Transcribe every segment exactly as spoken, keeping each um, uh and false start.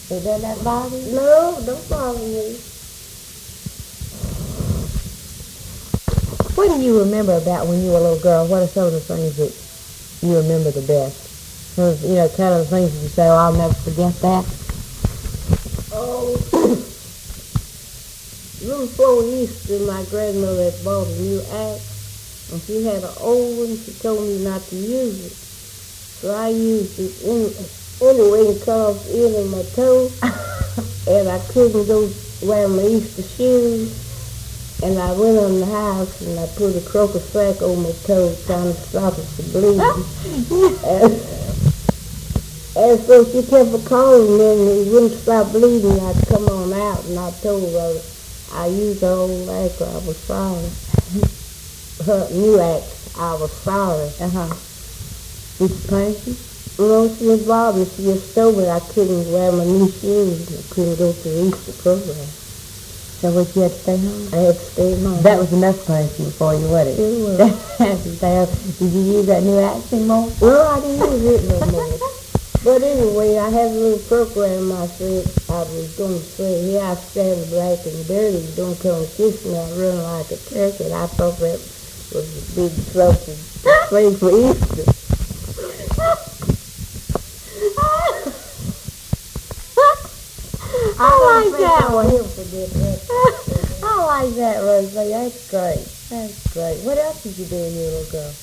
Is that not bother you? No, don't bother me. What do you remember about when you were a little girl? What are some of the things that you remember the best? Some of, you know, kind of the things that you say, oh, I'll never forget that. Oh, little before Easter, my grandmother had bought a new axe, and she had an old one. She told me not to use it. So I used it in, anyway and cut off the end of my toe, and I couldn't go wear my Easter shoes. And I went in the house and I put a croaker sack on my toe trying to stop it from bleeding. and, and so she kept a calling me and it wouldn't stop bleeding. I'd come on out and I told her I used her old axe. I was sorry. Her new axe. I was sorry. Uh-huh. Did she punish you? No, she was bothered. She just told me I couldn't wear my new shoes. I couldn't go to the Easter program. So what, you had to stay home? I had to stay home. That was enough punishment for you, wasn't it? It was. Did you use that new axe anymore? No, I didn't use it no more. But anyway, I had a little program I said I was going to say, here I stand black and dirty, don't come kiss me, I run like a turkey. I thought that was a big something to say for Easter. I like that one. He'll forget that. I like that, Rosie. That's great. That's great. What else did you do when you were a little girl?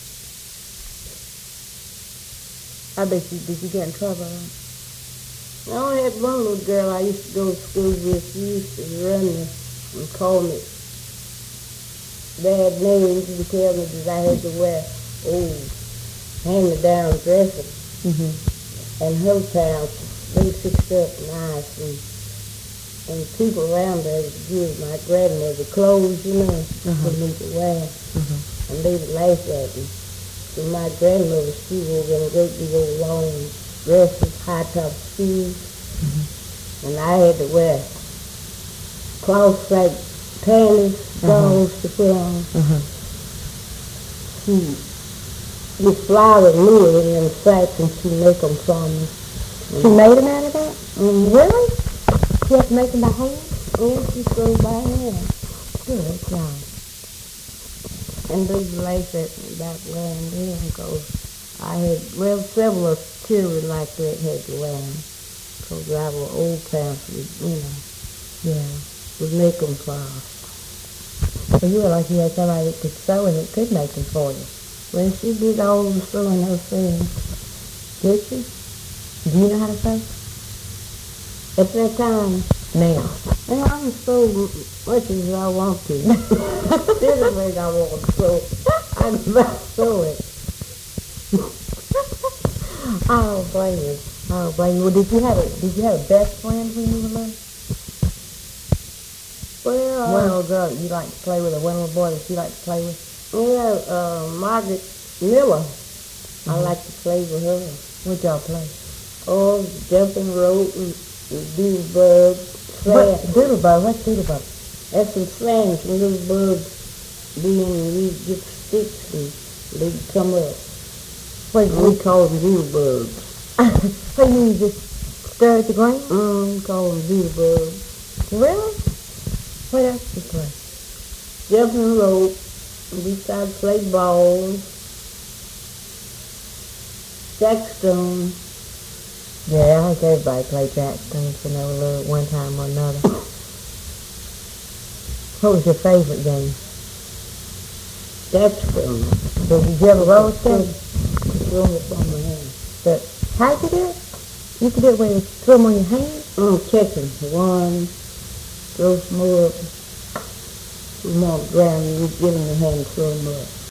I bet you, did you get in trouble? I only had one little girl I used to go to school with. She used to run me and call me bad names and tell me that I had to wear old hand-me-down dresses. Mm-hmm. And her town, they fixed up nice and and people around there would give my grandmother clothes, you know, uh-huh. for me to wear. Uh-huh. And they would laugh at me. So my grandmother, she wore them great big old long dresses, high-top shoes. Mm-hmm. And I had to wear cloth-like panties, dolls uh-huh. to put on. Uh-huh. She, this flower knew it in them sacks and she make them for me. She made them out of that? Mm-hmm. Really? You have to make them by hand? Yeah, she sewed by hand. Good job. And they laughed at me about wearing them because I had, well, several of children like that had to wear them because I was old pants with, you know, yeah, would make them for us. So you were like you had somebody that could sew and that could make them for you. Well, she did all the sewing herself. Did she? Do you know how to sew? At that time, now. Well, I can sew much as I want to. Anyway, I want to sew. I never sew it. I don't blame you. I don't blame you. Well, did you have a did you have a best friend when you were little? Well, one little girl that you liked to play with, or one little boy that you liked to play with? Yeah, uh, Margaret Miller. Mm-hmm. I like to play with her. What y'all play? Oh, jumping rope and doodlebug. What? Doodlebug? What's doodlebug? That's some slang for little bugs being, we get sticks and they come up. What we mean? Call them doodlebugs. So you just stir at the ground? Mm, call them doodlebugs. Really? What else do you play? Jumping rope. We tried to play balls. Jackstone. Yeah, I think everybody played Jackstone for no little one time or another. What was your favorite game? Jackstone. Did you ever roll stick? Throw them up on my hand. But how did you do it? You could do it when you throw them on your hand? Mm, catching. One, throw some more up. Some more ground, and you get in your hand and throw them up.